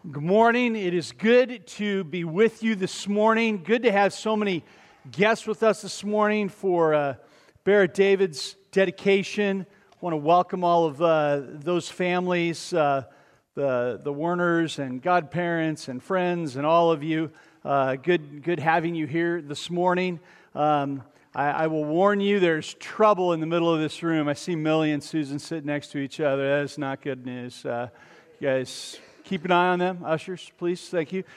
Good morning. It is good to be with you this morning. Good to have so many guests with us this morning for Barrett David's dedication. I want to welcome all of those families, the Werners and godparents and friends and all of you. Good having you here this morning. I will warn you, there's trouble in the middle of this room. I see Millie and Susan sitting next to each other. That is not good news. You guys, keep an eye on them. Ushers, please. Thank you.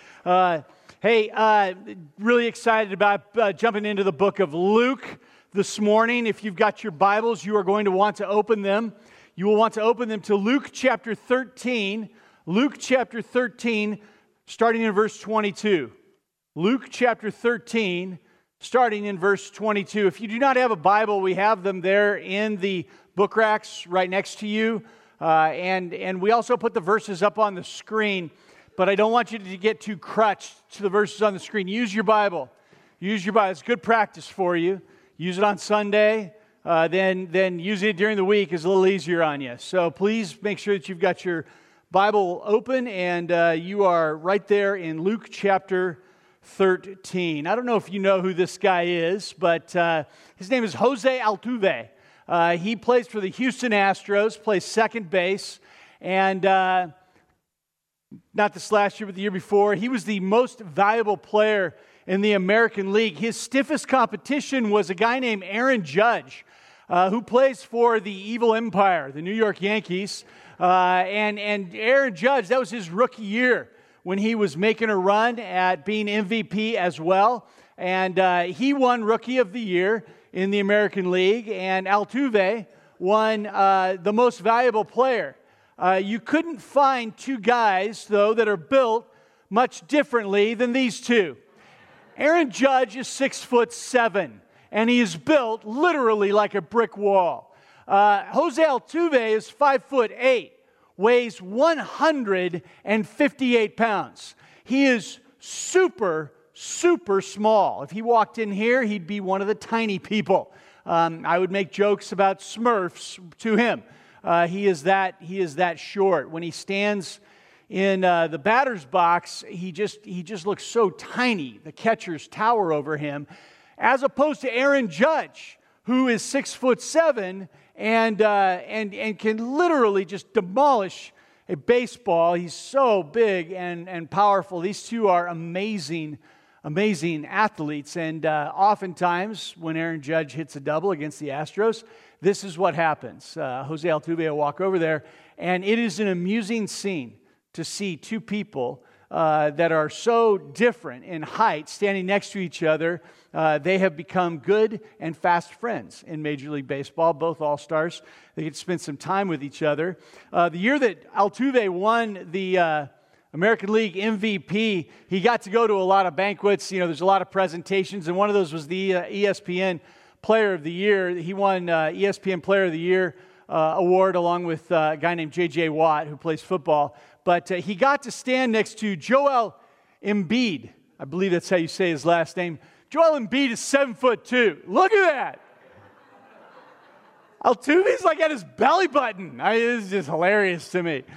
Really excited about jumping into the book of Luke this morning. If you've got your Bibles, you are going to want to open them. You will want to open them to Luke chapter 13. Luke chapter 13, starting in verse 22. Luke chapter 13, starting in verse 22. If you do not have a Bible, we have them there in the book racks right next to you. And we also put the verses up on the screen, but I don't want you to get too crutched to the verses on the screen. Use your Bible. Use your Bible. It's good practice for you. Use it on Sunday. Then using it during the week is a little easier on you. So please make sure that you've got your Bible open and you are right there in Luke chapter 13. I don't know if you know who this guy is, but his name is Jose Altuve. He plays for the Houston Astros, plays second base, and not this last year, but the year before, he was the most valuable player in the American League. His stiffest competition was a guy named Aaron Judge, who plays for the Evil Empire, the New York Yankees. And Aaron Judge, that was his rookie year when he was making a run at being MVP as well. And he won Rookie of the Year in the American League, and Altuve won the most valuable player. You couldn't find two guys, though, that are built much differently than these two. Aaron Judge is 6'7", and he is built literally like a brick wall. Jose Altuve is 5'8", weighs 158 pounds. He is super small. If he walked in here, he'd be one of the tiny people. I would make jokes about Smurfs to him. He is that short. When he stands in the batter's box, he just looks so tiny. The catchers tower over him, as opposed to Aaron Judge, who is 6'7" and can literally just demolish a baseball. He's so big and powerful. These two are amazing athletes, and oftentimes when Aaron Judge hits a double against the Astros, this is what happens. Jose Altuve will walk over there, and it is an amusing scene to see two people that are so different in height standing next to each other. They have become good and fast friends in Major League Baseball, both All-Stars. They get to spend some time with each other. The year that Altuve won the American League MVP, he got to go to a lot of banquets. You know, there's a lot of presentations, and one of those was the ESPN Player of the Year. He won ESPN Player of the Year award along with a guy named J.J. Watt, who plays football. But he got to stand next to Joel Embiid. I believe that's how you say his last name. Joel Embiid is 7'2". Look at that. Altuve's like at his belly button. It's just hilarious to me.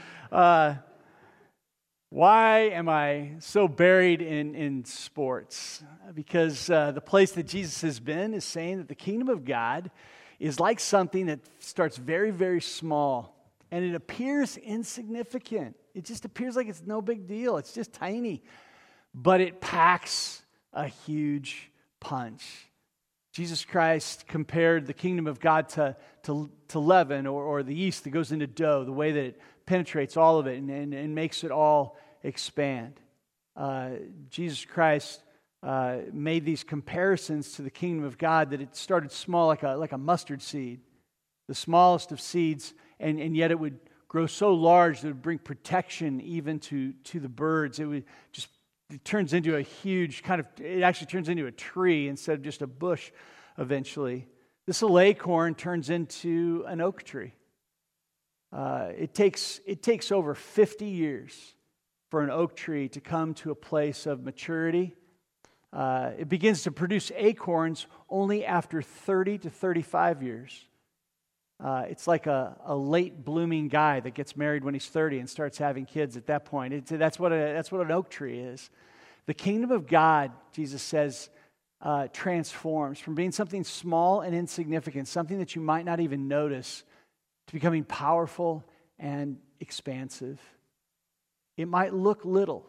Why am I so buried in sports? Because the place that Jesus has been is saying that the kingdom of God is like something that starts very, very small, and it appears insignificant. It just appears like it's no big deal. It's just tiny, but it packs a huge punch. Jesus Christ compared the kingdom of God to leaven or the yeast that goes into dough, the way that it penetrates all of it and makes it all expand. Jesus Christ made these comparisons to the kingdom of God, that it started small like a mustard seed, the smallest of seeds, and yet it would grow so large that it would bring protection even to the birds. It turns into a huge it actually turns into a tree instead of just a bush eventually. This little acorn turns into an oak tree. It takes over 50 years for an oak tree to come to a place of maturity. It begins to produce acorns only after 30 to 35 years. It's like a late blooming guy that gets married when he's 30 and starts having kids at that point. That's what an oak tree is. The kingdom of God, Jesus says, transforms from being something small and insignificant, something that you might not even notice, to becoming powerful and expansive. It might look little,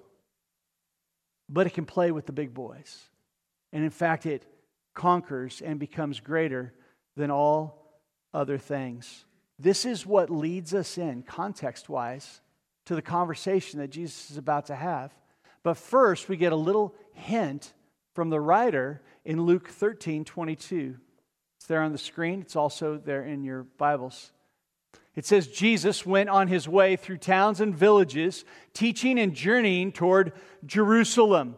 but it can play with the big boys. And in fact, it conquers and becomes greater than all other things. This is what leads us in, context-wise, to the conversation that Jesus is about to have. But first, we get a little hint from the writer in Luke 13:22. It's there on the screen. It's also there in your Bibles. It says, Jesus went on his way through towns and villages, teaching and journeying toward Jerusalem.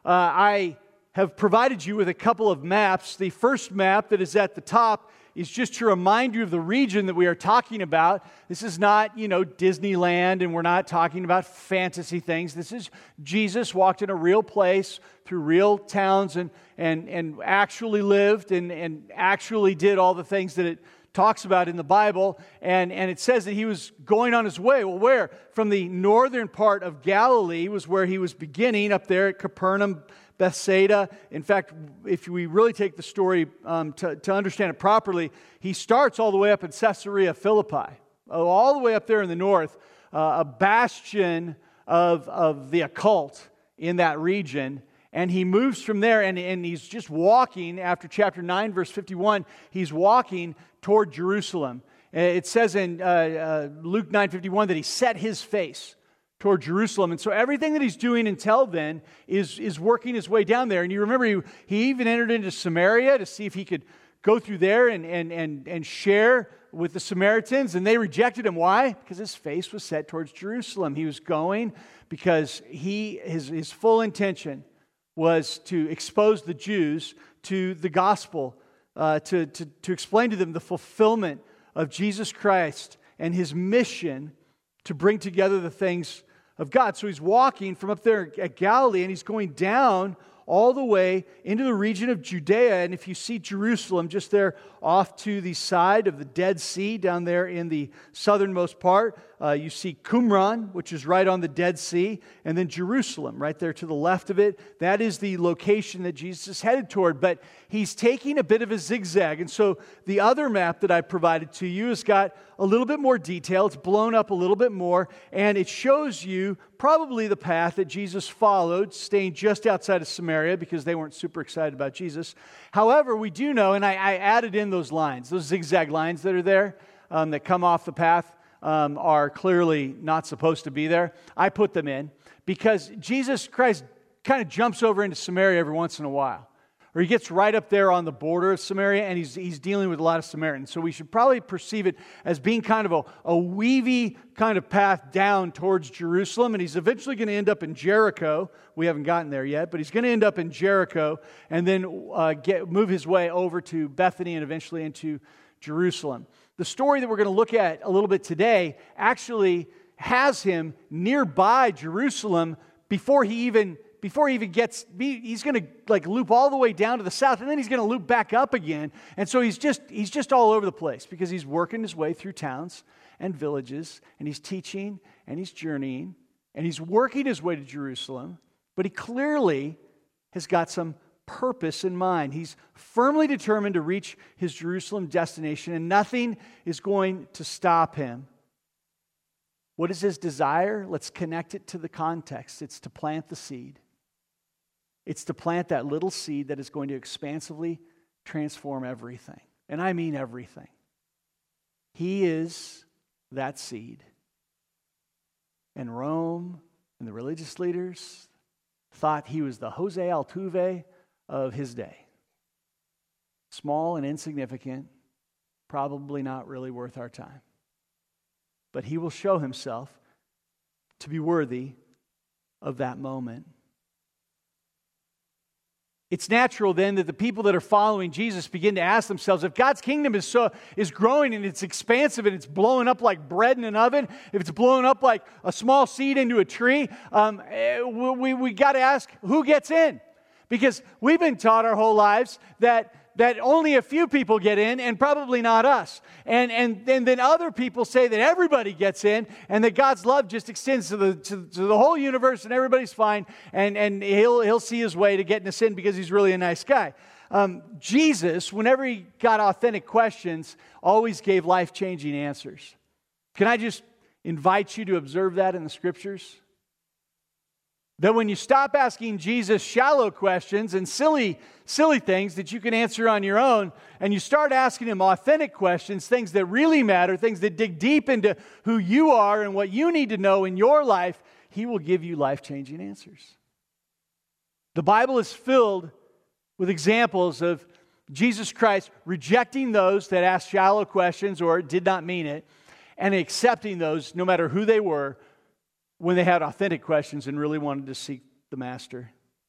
I have provided you with a couple of maps. The first map that is at the top is just to remind you of the region that we are talking about. This is not, Disneyland, and we're not talking about fantasy things. This is Jesus walked in a real place through real towns and actually lived and actually did all the things that it talks about in the Bible. And it says that he was going on his way. Well, where? From the northern part of Galilee was where he was beginning, up there at Capernaum, Bethsaida. In fact, if we really take the story to understand it properly, he starts all the way up in Caesarea Philippi, all the way up there in the north, a bastion of the occult in that region. And he moves from there, and he's just walking, after chapter 9, verse 51, he's walking toward Jerusalem. It says in Luke 9:51 that he set his face toward Jerusalem. And so everything that he's doing until then is working his way down there. And you remember he even entered into Samaria to see if he could go through there and share with the Samaritans. And they rejected him. Why? Because his face was set towards Jerusalem. He was going because his full intention was to expose the Jews to the gospel, to explain to them the fulfillment of Jesus Christ and his mission to bring together the things of God. So he's walking from up there at Galilee, and he's going down all the way into the region of Judea. And if you see Jerusalem just there off to the side of the Dead Sea, down there in the southernmost part, you see Qumran, which is right on the Dead Sea, and then Jerusalem right there to the left of it. That is the location that Jesus is headed toward. But he's taking a bit of a zigzag. And so the other map that I provided to you has got a little bit more detail. It's blown up a little bit more, and it shows you probably the path that Jesus followed, staying just outside of Samaria because they weren't super excited about Jesus. However, we do know, and I added in those lines, those zigzag lines that are there that come off the path are clearly not supposed to be there. I put them in because Jesus Christ kind of jumps over into Samaria every once in a while. Or he gets right up there on the border of Samaria, and he's dealing with a lot of Samaritans. So we should probably perceive it as being kind of a weavy kind of path down towards Jerusalem. And he's eventually going to end up in Jericho. We haven't gotten there yet, but he's going to end up in Jericho and then move his way over to Bethany and eventually into Jerusalem. The story that we're going to look at a little bit today actually has him nearby Jerusalem before he even gets, he's going to loop all the way down to the south, and then he's going to loop back up again. And so he's just all over the place because he's working his way through towns and villages, and he's teaching, and he's journeying, and he's working his way to Jerusalem. But he clearly has got some purpose in mind. He's firmly determined to reach his Jerusalem destination, and nothing is going to stop him. What is his desire? Let's connect it to the context. It's to plant the seed. It's to plant that little seed that is going to expansively transform everything. And I mean everything. He is that seed. And Rome and the religious leaders thought he was the Jose Altuve of his day. Small and insignificant, probably not really worth our time. But he will show himself to be worthy of that moment. It's natural then that the people that are following Jesus begin to ask themselves, if God's kingdom is growing and it's expansive and it's blowing up like bread in an oven, if it's blowing up like a small seed into a tree, we got to ask, who gets in? Because we've been taught our whole lives that that only a few people get in and probably not us. And then other people say that everybody gets in and that God's love just extends to the whole universe and everybody's fine and he'll see his way to getting us in because he's really a nice guy. Jesus, whenever he got authentic questions, always gave life-changing answers. Can I just invite you to observe that in the Scriptures? That when you stop asking Jesus shallow questions and silly things that you can answer on your own, and you start asking him authentic questions, things that really matter, things that dig deep into who you are and what you need to know in your life, he will give you life-changing answers. The Bible is filled with examples of Jesus Christ rejecting those that asked shallow questions or did not mean it, and accepting those, no matter who they were, when they had authentic questions and really wanted to seek the Master.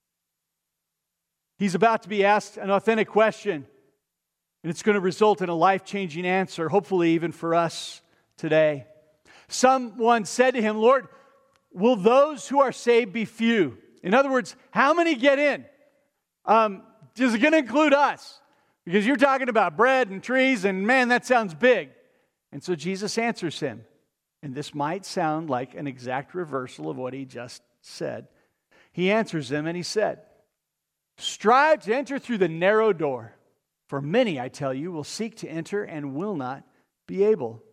He's about to be asked an authentic question, and it's going to result in a life-changing answer, hopefully even for us today. Someone said to him, "Lord, will those who are saved be few?" In other words, how many get in? Is it going to include us? Because you're talking about bread and trees, and man, that sounds big. And so Jesus answers him. And this might sound like an exact reversal of what he just said. He answers them and he said, "Strive to enter through the narrow door, for many, I tell you, will seek to enter and will not be able.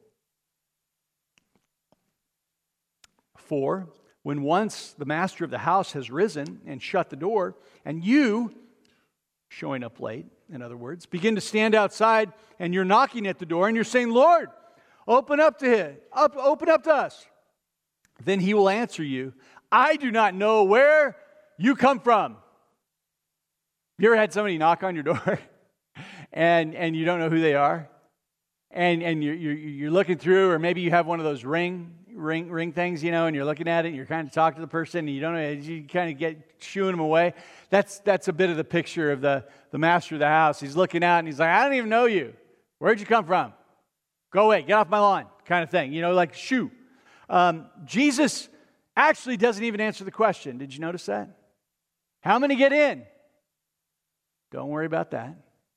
For when once the master of the house has risen and shut the door, and you, showing up late, in other words, begin to stand outside and you're knocking at the door and you're saying, 'Lord, open up to us.' Then he will answer you, 'I do not know where you come from.'" You ever had somebody knock on your door and you don't know who they are? And you're looking through, or maybe you have one of those ring things, and you're looking at it and you're kind of talking to the person and you don't know, you kind of get shooing them away. That's a bit of the picture of the master of the house. He's looking out and he's like, "I don't even know you. Where'd you come from? Go away, get off my lawn," kind of thing, like shoo. Jesus actually doesn't even answer the question. Did you notice that? How many get in? Don't worry about that.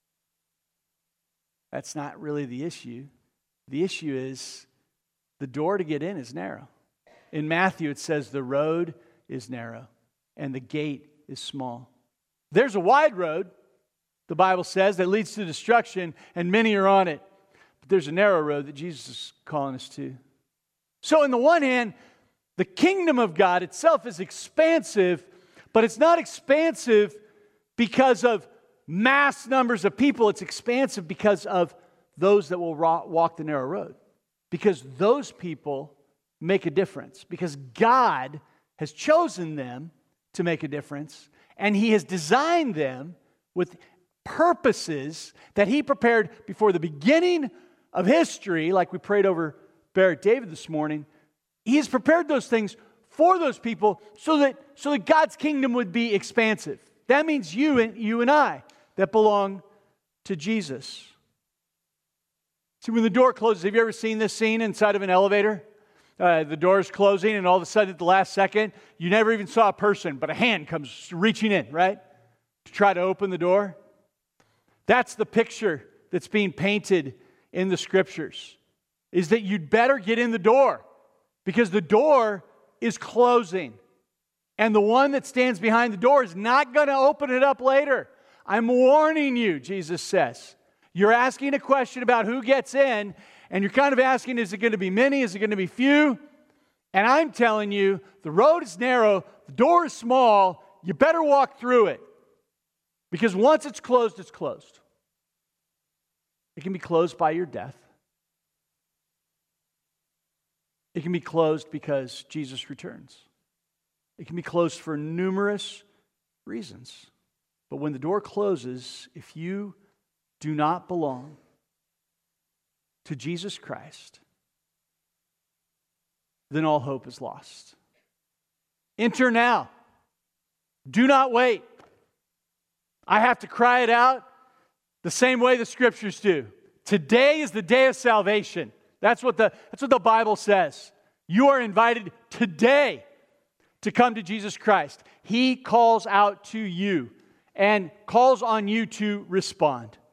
That's not really the issue. The issue is the door to get in is narrow. In Matthew, it says the road is narrow and the gate is small. There's a wide road, the Bible says, that leads to destruction, and many are on it. But there's a narrow road that Jesus is calling us to. So on the one hand, the kingdom of God itself is expansive, but it's not expansive because of mass numbers of people. It's expansive because of those that will walk the narrow road. Because those people make a difference. Because God has chosen them to make a difference. And He has designed them with purposes that He prepared before the beginning of history, like we prayed over Barrett David this morning. He has prepared those things for those people so that God's kingdom would be expansive. That means you and I that belong to Jesus. See, when the door closes, have you ever seen this scene inside of an elevator? The door is closing, and all of a sudden at the last second, you never even saw a person, but a hand comes reaching in, right? To try to open the door. That's the picture that's being painted in the Scriptures, is that you'd better get in the door because the door is closing. And the one that stands behind the door is not going to open it up later. I'm warning you, Jesus says. You're asking a question about who gets in, and you're kind of asking, is it going to be many? Is it going to be few? And I'm telling you, the road is narrow, the door is small, you better walk through it. Because once it's closed, it's closed. It can be closed by your death. It can be closed because Jesus returns. It can be closed for numerous reasons. But when the door closes, if you do not belong to Jesus Christ, then all hope is lost. Enter now. Do not wait. I have to cry it out the same way the Scriptures do. Today is the day of salvation. That's what the Bible says. You are invited today to come to Jesus Christ. He calls out to you and calls on you to respond.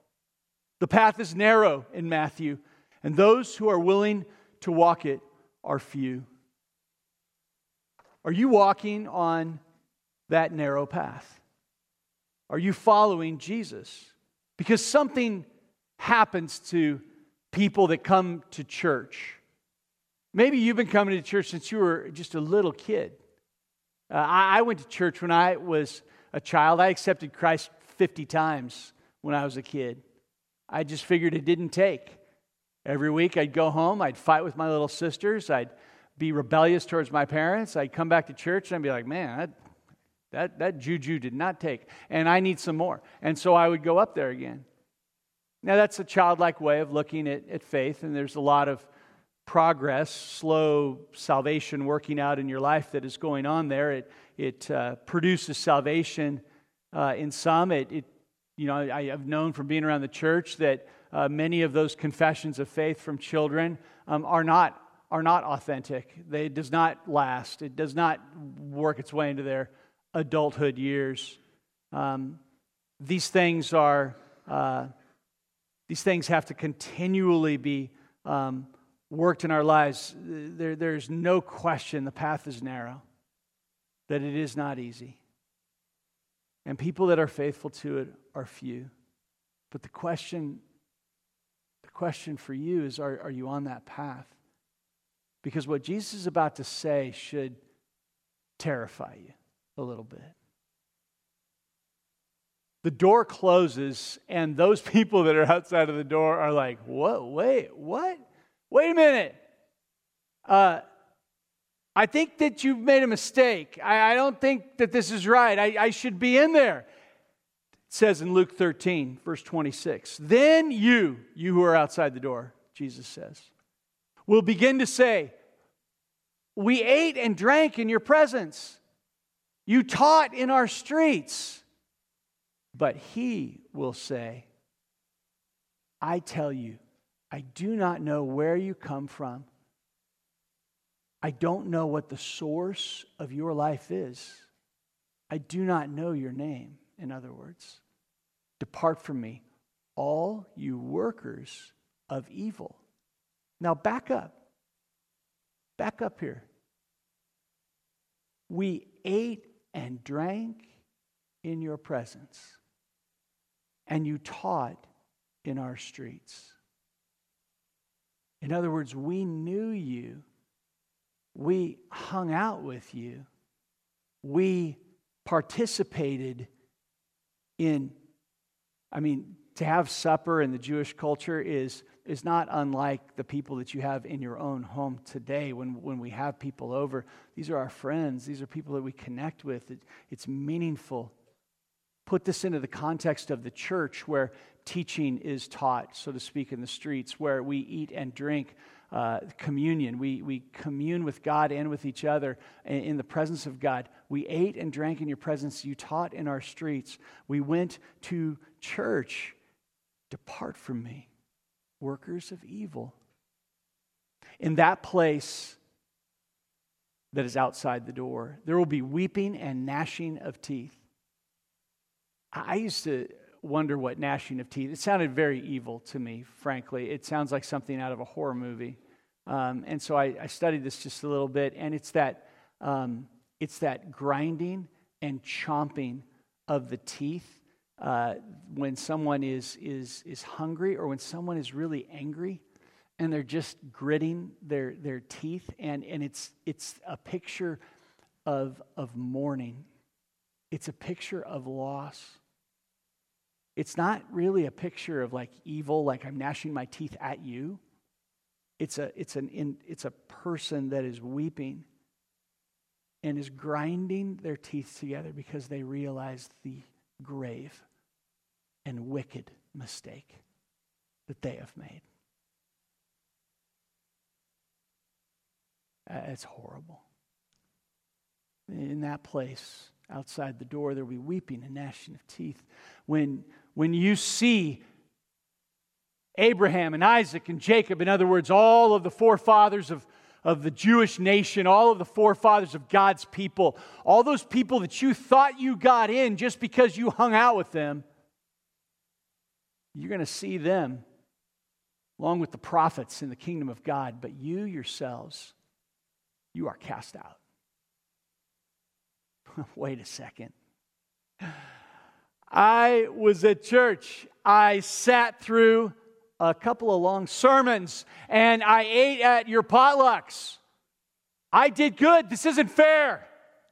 The path is narrow in Matthew, and those who are willing to walk it are few. Are you walking on that narrow path? Are you following Jesus? Because something happens to people that come to church. Maybe you've been coming to church since you were just a little kid. I went to church when I was a child. I accepted Christ 50 times when I was a kid. I just figured it didn't take. Every week I'd go home, I'd fight with my little sisters, I'd be rebellious towards my parents, I'd come back to church and I'd be like, man, that juju did not take, and I need some more. And so I would go up there again. Now that's a childlike way of looking at faith, and there's a lot of progress, slow salvation working out in your life that is going on there. It produces salvation in some. I have known from being around the church that many of those confessions of faith from children are not authentic. It does not last. It does not work its way into their adulthood years. These things have to continually be worked in our lives. There's no question the path is narrow, that it is not easy. And people that are faithful to it are few. But the question for you is, are you on that path? Because what Jesus is about to say should terrify you a little bit. The door closes, and those people that are outside of the door are like, "What? Wait, what? Wait a minute. I think that you've made a mistake. I don't think that this is right. I should be in there." It says in Luke 13, verse 26, "Then you who are outside the door," Jesus says, "will begin to say, 'We ate and drank in your presence. You taught in our streets.' But he will say, 'I tell you, I do not know where you come from. I don't know what the source of your life is. I do not know your name.' In other words, 'Depart from me, all you workers of evil.'" Now back up. Back up here. "We ate and drank in your presence, and you taught in our streets." In other words, we knew you. We hung out with you. We participated in, to have supper in the Jewish culture is not unlike the people that you have in your own home today when we have people over. These are our friends. These are people that we connect with. It's meaningful. Put this into the context of the church where teaching is taught, so to speak, in the streets, where we eat and drink communion. We commune with God and with each other in the presence of God. We ate and drank in your presence. You taught in our streets. We went to church. "Depart from me, workers of evil." In that place that is outside the door, there will be weeping and gnashing of teeth. I used to wonder what gnashing of teeth. It sounded very evil to me, frankly. It sounds like something out of a horror movie. And so I studied this just a little bit, and it's that grinding and chomping of the teeth when someone is hungry, or when someone is really angry, and they're just gritting their teeth, and it's a picture of mourning. It's a picture of loss. It's not really a picture of like evil, like I'm gnashing my teeth at you. It's a person that is weeping and is grinding their teeth together because they realize the grave and wicked mistake that they have made. It's horrible. In that place, outside the door, there will be weeping and gnashing of teeth. When you see Abraham and Isaac and Jacob, in other words, all of the forefathers of the Jewish nation, all of the forefathers of God's people, all those people that you thought you got in just because you hung out with them, You're going to see them along with the prophets in the kingdom of God, but you yourselves, you are cast out. Wait a second. I was at church. I sat through a couple of long sermons, and I ate at your potlucks. I did good. This isn't fair.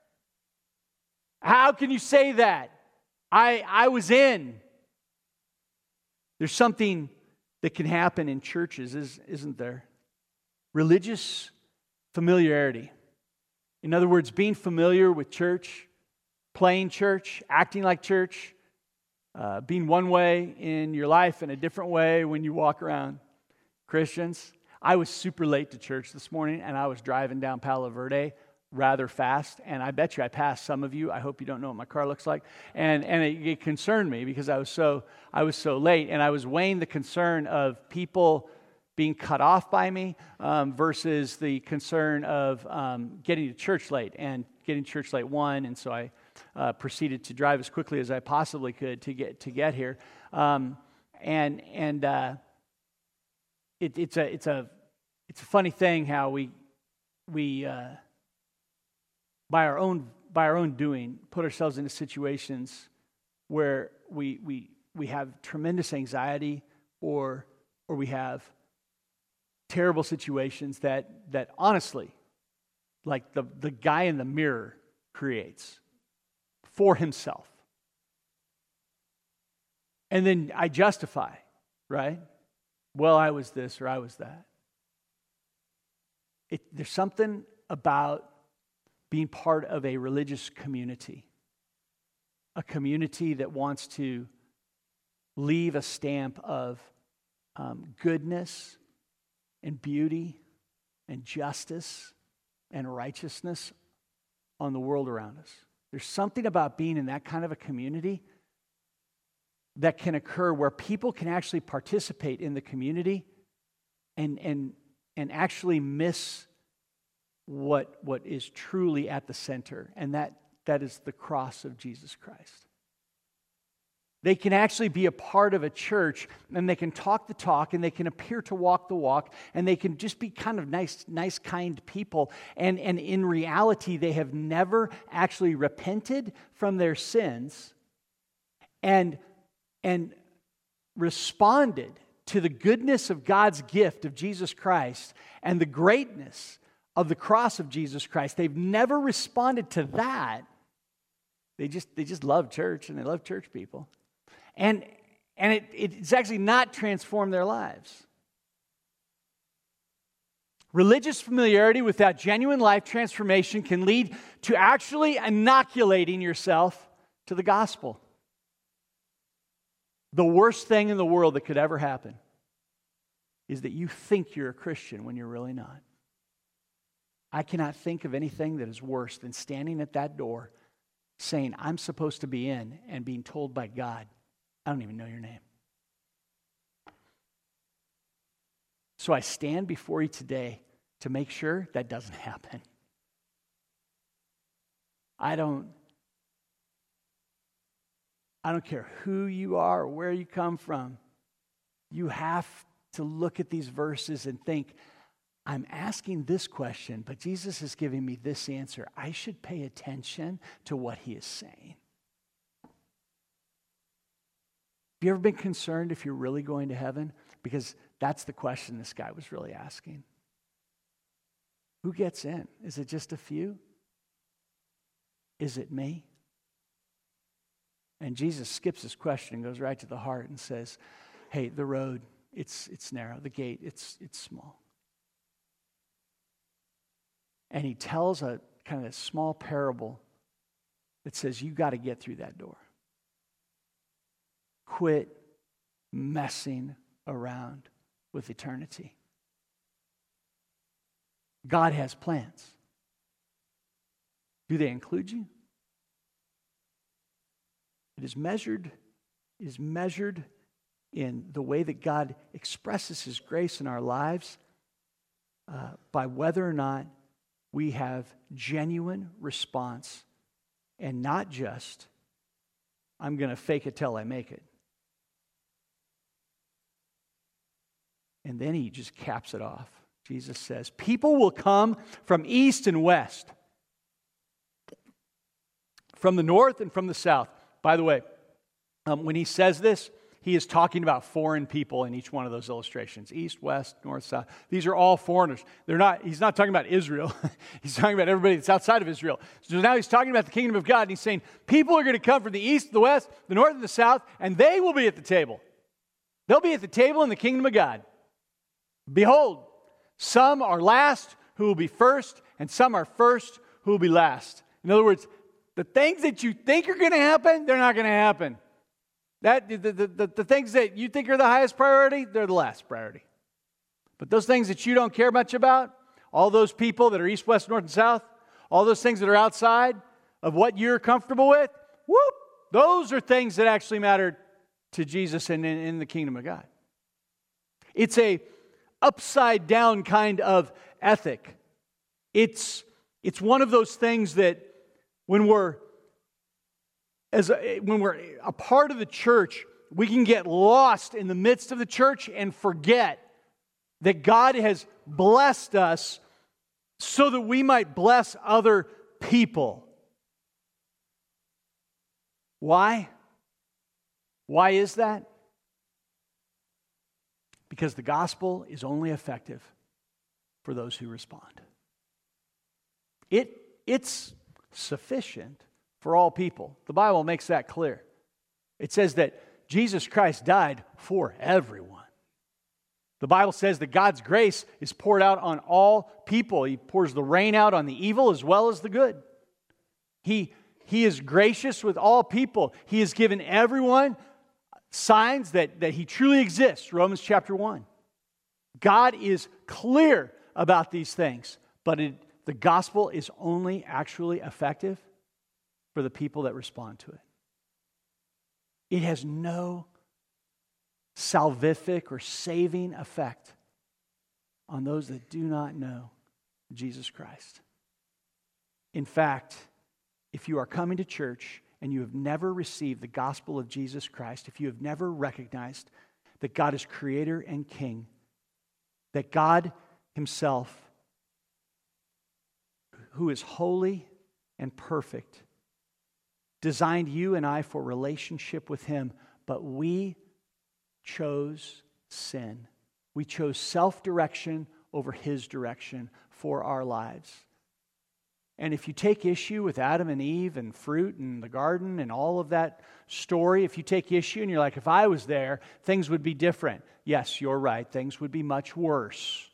How can you say that? I was in. There's something that can happen in churches, isn't there? Religious familiarity. In other words, being familiar with church, playing church, acting like church, being one way in your life and a different way when you walk around. Christians, I was super late to church this morning, and I was driving down Palo Verde rather fast, and I bet you I passed some of you. I hope you don't know what my car looks like. And it concerned me because I was so late, and I was weighing the concern of people being cut off by me versus the concern of getting to church late, and getting to church late won, and so I proceeded to drive as quickly as I possibly could to get here. It's a funny thing how we by our own doing put ourselves into situations where we have tremendous anxiety or we have terrible situations that honestly, like the guy in the mirror creates for himself. And then I justify, right? Well, I was this or I was that. There's something about being part of a religious community, a community that wants to leave a stamp of goodness and beauty and justice and righteousness on the world around us. There's something about being in that kind of a community that can occur where people can actually participate in the community and actually miss what is truly at the center, and that is the cross of Jesus Christ. They can actually be a part of a church, and they can talk the talk, and they can appear to walk the walk, and they can just be kind of nice, kind people. And in reality, they have never actually repented from their sins and responded to the goodness of God's gift of Jesus Christ and the greatness of the cross of Jesus Christ. They've never responded to that. They just love church, and they love church people. And it's actually not transformed their lives. Religious familiarity without genuine life transformation can lead to actually inoculating yourself to the gospel. The worst thing in the world that could ever happen is that you think you're a Christian when you're really not. I cannot think of anything that is worse than standing at that door saying, I'm supposed to be in, and being told by God, I don't even know your name. So I stand before you today to make sure that doesn't happen. I don't care who you are or where you come from. You have to look at these verses and think, I'm asking this question, but Jesus is giving me this answer. I should pay attention to what he is saying. Have you ever been concerned if you're really going to heaven? Because that's the question this guy was really asking. Who gets in? Is it just a few? Is it me? And Jesus skips this question and goes right to the heart and says, hey, the road, it's narrow. The gate, it's small. And he tells a kind of a small parable that says, you got to get through that door. Quit messing around with eternity. God has plans. Do they include you? It is measured in the way that God expresses his grace in our lives by whether or not we have genuine response and not just, I'm going to fake it till I make it. And then he just caps it off. Jesus says, people will come from east and west, from the north and from the south. By the way, when he says this, he is talking about foreign people in each one of those illustrations. East, west, north, south. These are all foreigners. He's not talking about Israel. He's talking about everybody that's outside of Israel. So now he's talking about the kingdom of God, and he's saying, people are going to come from the east, the west, the north, and the south, and they will be at the table. They'll be at the table in the kingdom of God. Behold, some are last who will be first, and some are first who will be last. In other words, the things that you think are going to happen, they're not going to happen. The things that you think are the highest priority, they're the last priority. But those things that you don't care much about, all those people that are east, west, north, and south, all those things that are outside of what you're comfortable with, whoop, those are things that actually matter to Jesus and in the kingdom of God. It's a upside down kind of ethic. It's one of those things that when we're a part of the church, we can get lost in the midst of the church and forget that God has blessed us so that we might bless other people. Why? Why is that? Because the gospel is only effective for those who respond. It's sufficient for all people. The Bible makes that clear. It says that Jesus Christ died for everyone. The Bible says that God's grace is poured out on all people. He pours the rain out on the evil as well as the good. He is gracious with all people. He has given everyone signs that He truly exists. Romans chapter 1. God is clear about these things, but the gospel is only actually effective for the people that respond to it. It has no salvific or saving effect on those that do not know Jesus Christ. In fact, if you are coming to church and you have never received the gospel of Jesus Christ, if you have never recognized that God is creator and king, that God Himself, who is holy and perfect, designed you and I for relationship with Him, but we chose sin. We chose self-direction over His direction for our lives. And if you take issue with Adam and Eve and fruit and the garden and all of that story, if you take issue and you're like, if I was there, things would be different. Yes, you're right. Things would be much worse.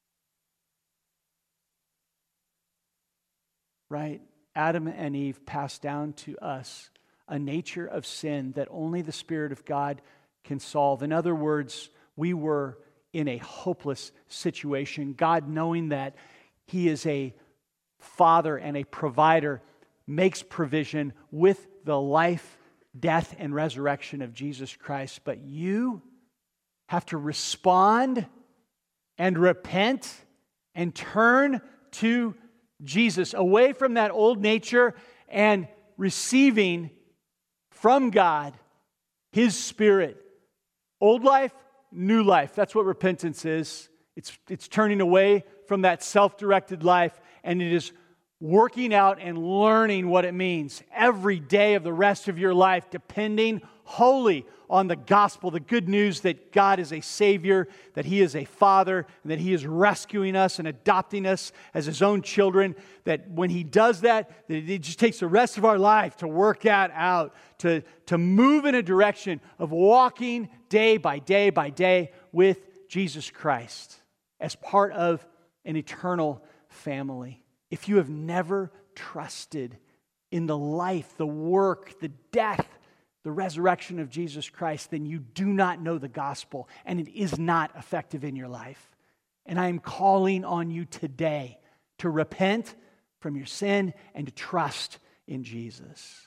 Right? Adam and Eve passed down to us a nature of sin that only the Spirit of God can solve. In other words, we were in a hopeless situation. God, knowing that He is a Father and a provider, makes provision with the life, death, and resurrection of Jesus Christ. But you have to respond and repent and turn to Jesus, away from that old nature and receiving from God His Spirit. Old life, new life. That's what repentance is. It's turning away from that self-directed life, and it is working out and learning what it means every day of the rest of your life, depending wholly on the gospel, the good news that God is a Savior, that He is a Father, and that He is rescuing us and adopting us as His own children, that when He does that it just takes the rest of our life to work that out, to move in a direction of walking day by day by day with Jesus Christ as part of an eternal family. If you have never trusted in the life, the work, the death, the resurrection of Jesus Christ, then you do not know the gospel, and it is not effective in your life. And I am calling on you today to repent from your sin and to trust in Jesus.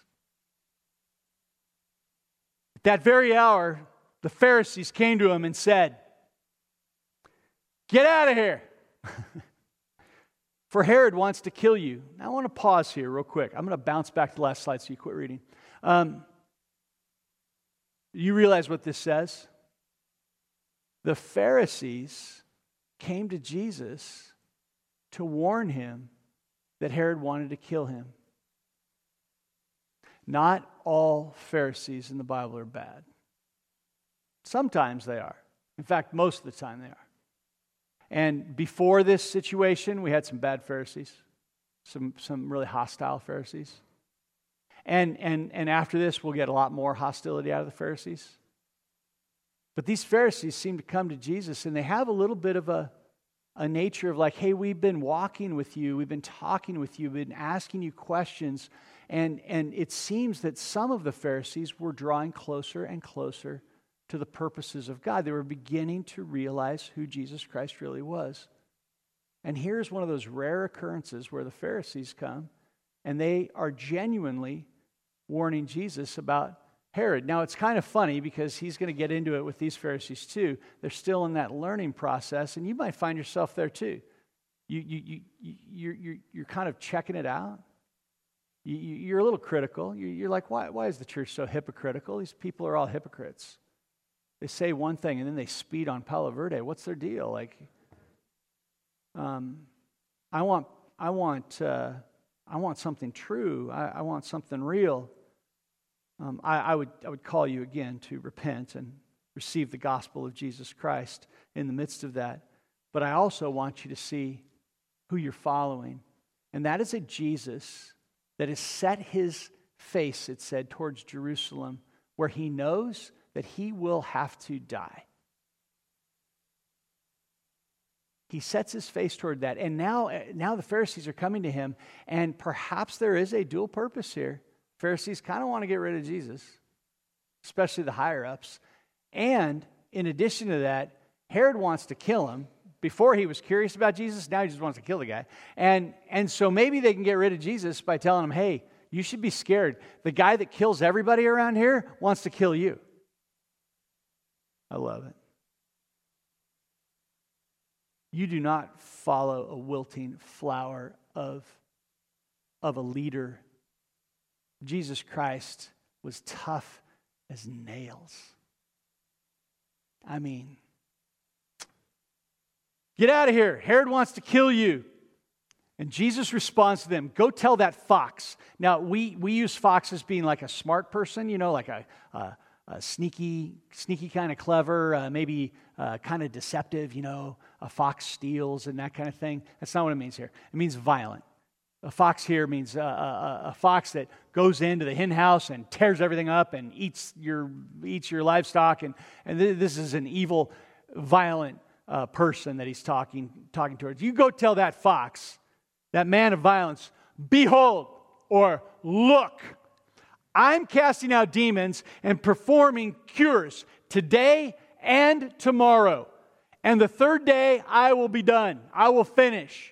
At that very hour, the Pharisees came to Him and said, "Get out of here, for Herod wants to kill you." Now I want to pause here real quick. I'm going to bounce back to the last slide so you quit reading. You realize what this says? The Pharisees came to Jesus to warn him that Herod wanted to kill him. Not all Pharisees in the Bible are bad. Sometimes they are. In fact, most of the time they are. And before this situation, we had some bad Pharisees, some really hostile Pharisees. And after this, we'll get a lot more hostility out of the Pharisees. But these Pharisees seem to come to Jesus, and they have a little bit of a nature of like, hey, we've been walking with you, we've been talking with you, we've been asking you questions, and it seems that some of the Pharisees were drawing closer and closer to the purposes of God. They were beginning to realize who Jesus Christ really was. And here's one of those rare occurrences where the Pharisees come, and they are genuinely warning Jesus about Herod. Now, it's kind of funny because he's going to get into it with these Pharisees too. They're still in that learning process, and you might find yourself there too. You're kind of checking it out. You're a little critical. You're like, why is the church so hypocritical? These people are all hypocrites. They say one thing and then they speed on Palo Verde. What's their deal? Like, I want something true. I want something real. I would call you again to repent and receive the gospel of Jesus Christ in the midst of that. But I also want you to see who you're following. And that is a Jesus that has set his face, it said, towards Jerusalem, where he knows that he will have to die. He sets his face toward that. And now the Pharisees are coming to him, and perhaps there is a dual purpose here. Pharisees kind of want to get rid of Jesus, especially the higher-ups. And in addition to that, Herod wants to kill him. Before he was curious about Jesus, now he just wants to kill the guy. And so maybe they can get rid of Jesus by telling him, hey, you should be scared. The guy that kills everybody around here wants to kill you. I love it. You do not follow a wilting flower of a leader. Jesus Christ was tough as nails. I mean, get out of here. Herod wants to kill you. And Jesus responds to them, go tell that fox. Now, we use fox as being like a smart person, like a sneaky kind of clever, maybe kind of deceptive, a fox steals and that kind of thing. That's not what it means here. It means violent. A fox here means a fox that goes into the hen house and tears everything up and eats your livestock. And this is an evil, violent person that he's talking towards. You go tell that fox, that man of violence, behold, or look, I'm casting out demons and performing cures today and tomorrow. And the third day I will be done. I will finish.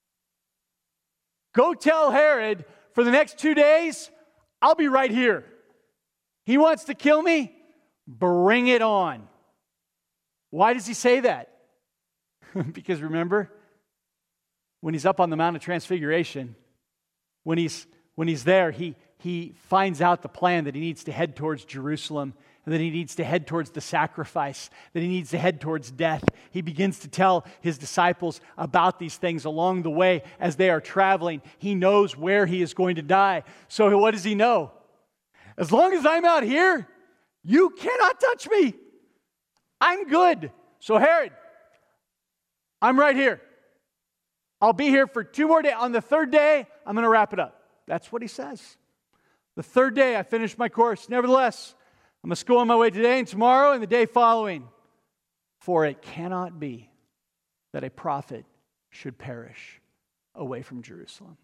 Go tell Herod for the next 2 days, I'll be right here. He wants to kill me? Bring it on. Why does he say that? Because remember, when he's up on the Mount of Transfiguration, when he's there, he finds out the plan that he needs to head towards Jerusalem, and that he needs to head towards the sacrifice, that he needs to head towards death. He begins to tell his disciples about these things along the way as they are traveling. He knows where he is going to die. So what does he know? As long as I'm out here, you cannot touch me. I'm good. So Herod, I'm right here. I'll be here for 2 more days. On the third day, I'm going to wrap it up. That's what he says. The third day, I finished my course. Nevertheless, I must go on my way today and tomorrow and the day following. For it cannot be that a prophet should perish away from Jerusalem.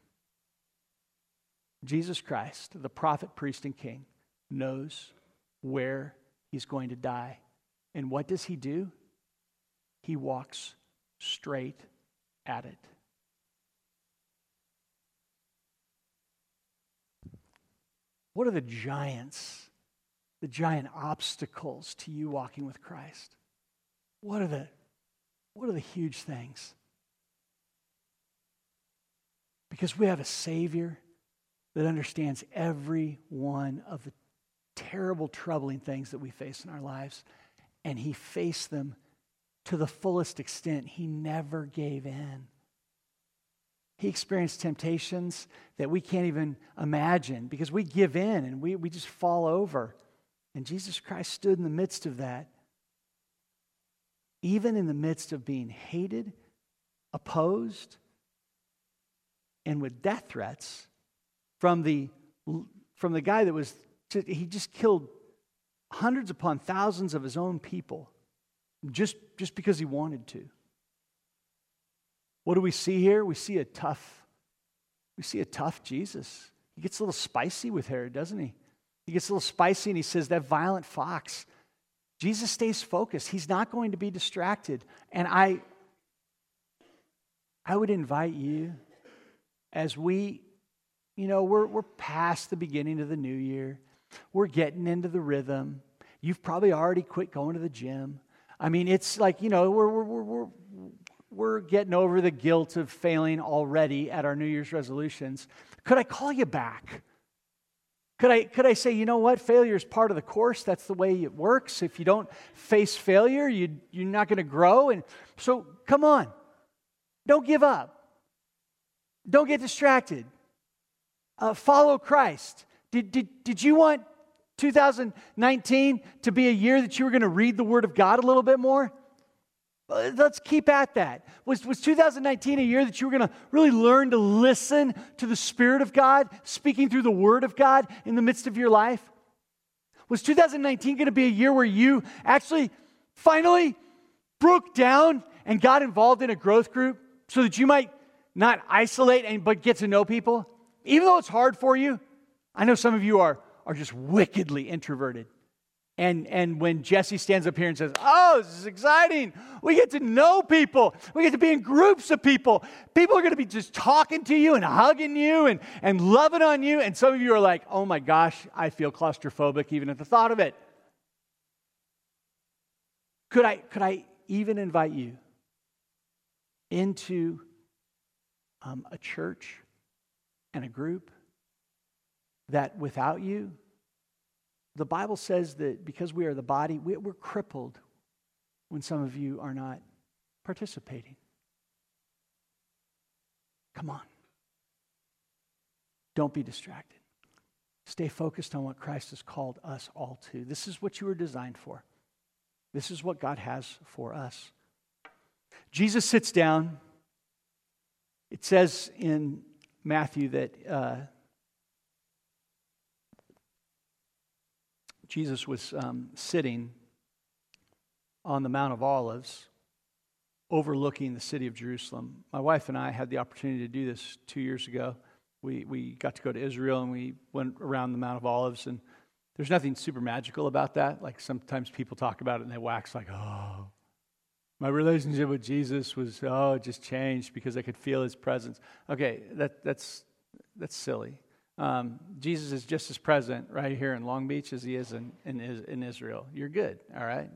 Jesus Christ, the prophet, priest, and king, knows where he's going to die. And what does he do? He walks straight at it. What are the giant obstacles to you walking with Christ? What are the huge things? Because we have a Savior that understands every one of the terrible, troubling things that we face in our lives, and he faced them to the fullest extent. He never gave in. He experienced temptations that we can't even imagine because we give in and we just fall over. And Jesus Christ stood in the midst of that. Even in the midst of being hated, opposed, and with death threats from the guy that was, he just killed hundreds upon thousands of his own people just because he wanted to. What do we see here? We see a tough Jesus. He gets a little spicy with Herod, doesn't he? He gets a little spicy and he says, that violent fox. Jesus stays focused. He's not going to be distracted. And I would invite you, as we're past the beginning of the new year. We're getting into the rhythm. You've probably already quit going to the gym. I mean, it's like, we're getting over the guilt of failing already at our New Year's resolutions. Could I call you back? Could I say, you know what? Failure is part of the course. That's the way it works. If you don't face failure, you're not going to grow. And so, come on. Don't give up. Don't get distracted. Follow Christ. Did you want 2019 to be a year that you were going to read the Word of God a little bit more? Let's keep at that. Was 2019 a year that you were going to really learn to listen to the Spirit of God speaking through the Word of God in the midst of your life? Was 2019 going to be a year where you actually finally broke down and got involved in a growth group so that you might not isolate but get to know people? Even though it's hard for you, I know some of you are just wickedly introverted. And when Jesse stands up here and says, oh, this is exciting. We get to know people. We get to be in groups of people. People are going to be just talking to you and hugging you and loving on you. And some of you are like, oh my gosh, I feel claustrophobic even at the thought of it. Could I even invite you into a church and a group that without you, the Bible says that because we are the body, we're crippled when some of you are not participating. Come on. Don't be distracted. Stay focused on what Christ has called us all to. This is what you were designed for. This is what God has for us. Jesus sits down. It says in Matthew that Jesus was sitting on the Mount of Olives, overlooking the city of Jerusalem. My wife and I had the opportunity to do this 2 years ago. We got to go to Israel and we went around the Mount of Olives, and there's nothing super magical about that. Like sometimes people talk about it and they wax like, oh, my relationship with Jesus was, it just changed because I could feel his presence. Okay, that's silly. Jesus is just as present right here in Long Beach as he is in Israel. You're good, all right?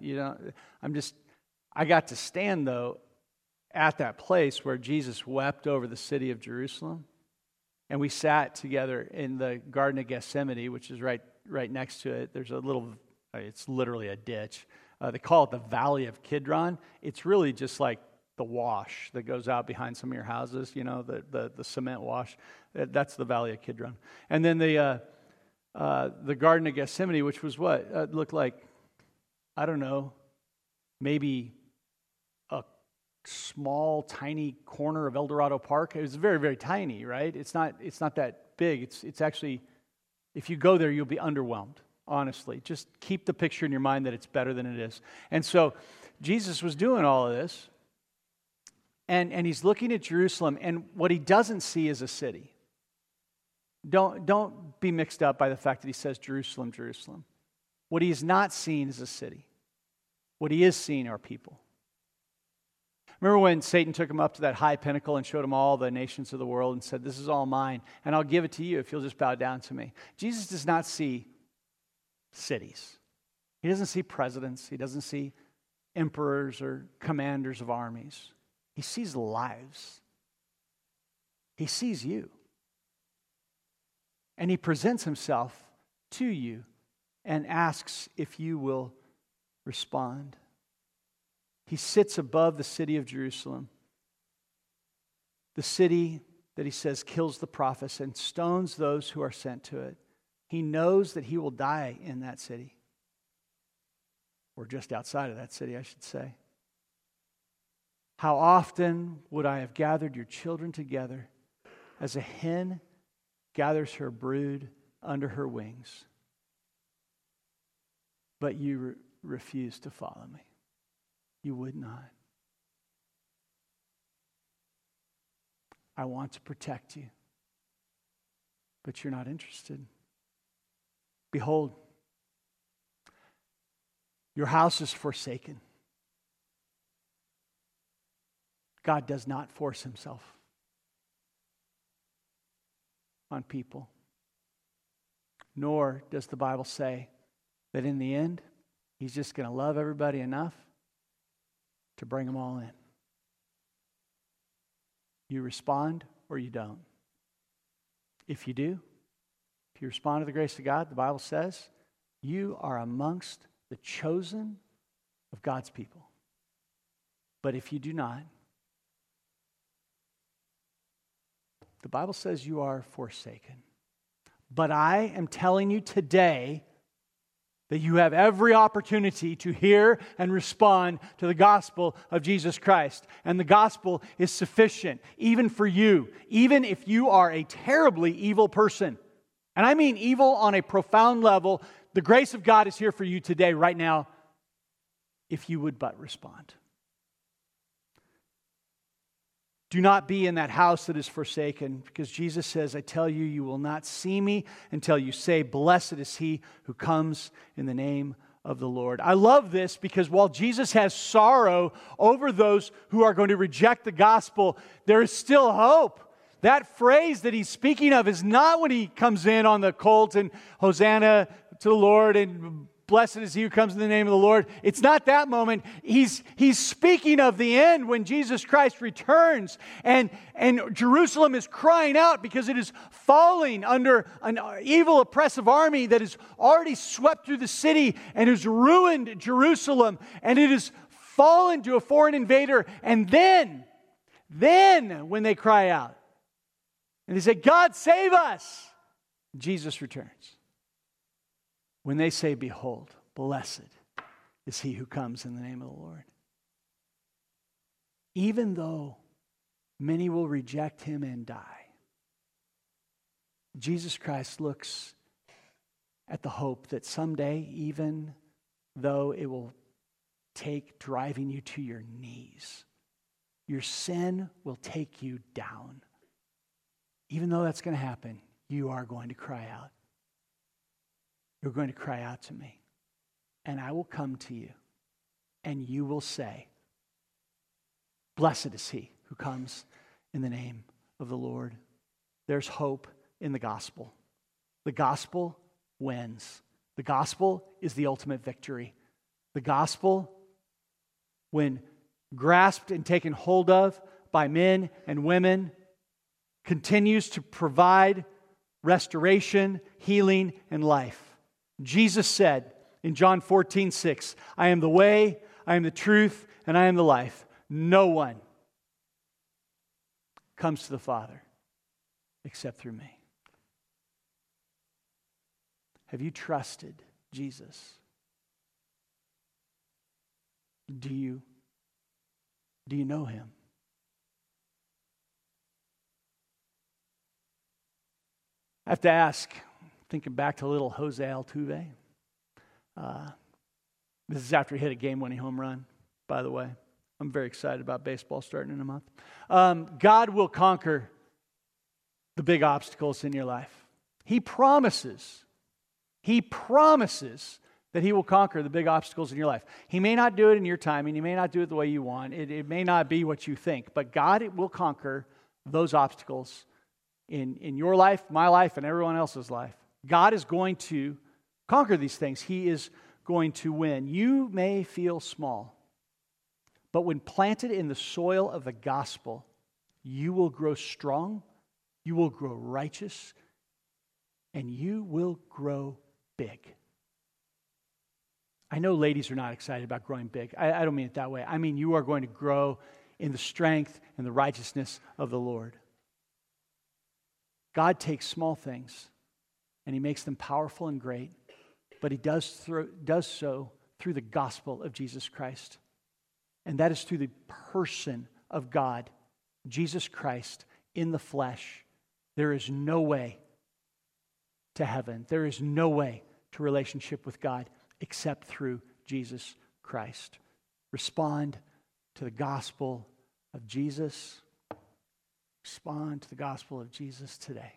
I got to stand, though, at that place where Jesus wept over the city of Jerusalem. And we sat together in the Garden of Gethsemane, which is right next to it. There's it's literally a ditch. They call it the Valley of Kidron. It's really just like the wash that goes out behind some of your houses, the cement wash. That's the Valley of Kidron. And then the Garden of Gethsemane, which was what? It looked like, I don't know, maybe a small, tiny corner of El Dorado Park. It was very, very tiny, right? It's not that big. It's actually, if you go there, you'll be underwhelmed, honestly. Just keep the picture in your mind that it's better than it is. And so Jesus was doing all of this. And he's looking at Jerusalem, and what he doesn't see is a city. Don't be mixed up by the fact that he says Jerusalem, Jerusalem. What he is not seeing is a city. What he is seeing are people. Remember when Satan took him up to that high pinnacle and showed him all the nations of the world and said, this is all mine, and I'll give it to you if you'll just bow down to me. Jesus does not see cities. He doesn't see presidents. He doesn't see emperors or commanders of armies. He sees lives. He sees you. And he presents himself to you and asks if you will respond. He sits above the city of Jerusalem, the city that he says kills the prophets and stones those who are sent to it. He knows that he will die in that city, or just outside of that city, I should say. How often would I have gathered your children together as a hen gathers her brood under her wings? But you refused to follow me. You would not. I want to protect you, but you're not interested. Behold, your house is forsaken. God does not force himself on people. Nor does the Bible say that in the end, he's just going to love everybody enough to bring them all in. You respond or you don't. If you do, if you respond to the grace of God, the Bible says, you are amongst the chosen of God's people. But if you do not, the Bible says you are forsaken. But I am telling you today that you have every opportunity to hear and respond to the gospel of Jesus Christ. And the gospel is sufficient, even for you, even if you are a terribly evil person. And I mean evil on a profound level. The grace of God is here for you today, right now, if you would but respond. Do not be in that house that is forsaken, because Jesus says, I tell you, you will not see me until you say, blessed is he who comes in the name of the Lord. I love this because while Jesus has sorrow over those who are going to reject the gospel, there is still hope. That phrase that he's speaking of is not when he comes in on the colt and Hosanna to the Lord and blessed is he who comes in the name of the Lord. It's not that moment. He's speaking of the end when Jesus Christ returns. And Jerusalem is crying out because it is falling under an evil, oppressive army that has already swept through the city and has ruined Jerusalem. And it has fallen to a foreign invader. And then when they cry out and they say, God, save us, Jesus returns. When they say, behold, blessed is he who comes in the name of the Lord. Even though many will reject him and die, Jesus Christ looks at the hope that someday, even though it will take driving you to your knees, your sin will take you down. Even though that's going to happen, you are going to cry out. You're going to cry out to me, and I will come to you, and you will say, blessed is he who comes in the name of the Lord. There's hope in the gospel. The gospel wins. The gospel is the ultimate victory. The gospel, when grasped and taken hold of by men and women, continues to provide restoration, healing, and life. Jesus said in John 14:6, I am the way, I am the truth, and I am the life. No one comes to the Father except through me. Have you trusted Jesus? Do you know him? I have to ask, thinking back to little Jose Altuve. This is after he hit a game-winning home run, by the way. I'm very excited about baseball starting in a month. God will conquer the big obstacles in your life. He promises that he will conquer the big obstacles in your life. He may not do it in your timing. He may not do it the way you want. It may not be what you think. But God will conquer those obstacles in your life, my life, and everyone else's life. God is going to conquer these things. He is going to win. You may feel small, but when planted in the soil of the gospel, you will grow strong, you will grow righteous, and you will grow big. I know ladies are not excited about growing big. I don't mean it that way. I mean you are going to grow in the strength and the righteousness of the Lord. God takes small things and He makes them powerful and great, but He does so through the gospel of Jesus Christ. And that is through the person of God, Jesus Christ in the flesh. There is no way to heaven. There is no way to relationship with God except through Jesus Christ. Respond to the gospel of Jesus. Respond to the gospel of Jesus today.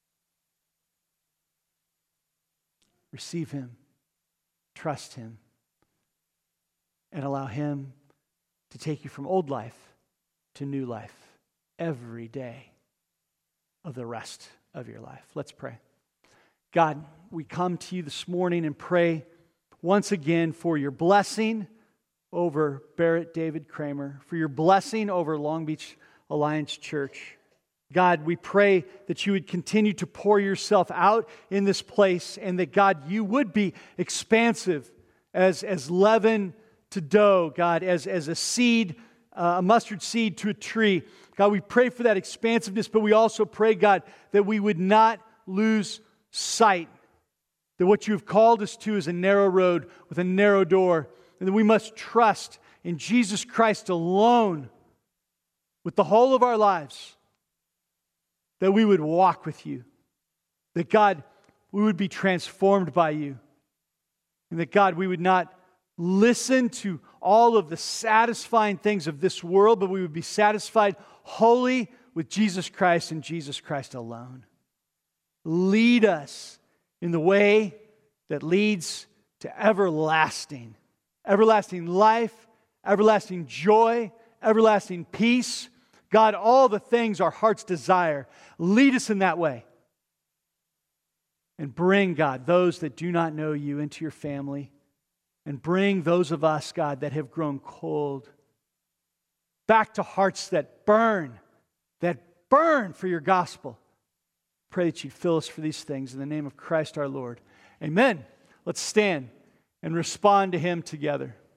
Receive Him, trust Him, and allow Him to take you from old life to new life every day of the rest of your life. Let's pray. God, we come to you this morning and pray once again for your blessing over Barrett David Kramer, for your blessing over Long Beach Alliance Church. God, we pray that you would continue to pour yourself out in this place, and that, God, you would be expansive as leaven to dough, God, as a seed, a mustard seed to a tree. God, we pray for that expansiveness, but we also pray, God, that we would not lose sight that what you have called us to is a narrow road with a narrow door, and that we must trust in Jesus Christ alone with the whole of our lives, that we would walk with you, that, God, we would be transformed by you, and that, God, we would not listen to all of the satisfying things of this world, but we would be satisfied wholly with Jesus Christ and Jesus Christ alone. Lead us in the way that leads to everlasting life, everlasting joy, everlasting peace. God, all the things our hearts desire, lead us in that way. And bring, God, those that do not know you into your family. And bring those of us, God, that have grown cold back to hearts that burn for your gospel. Pray that you'd fill us for these things in the name of Christ our Lord. Amen. Let's stand and respond to Him together.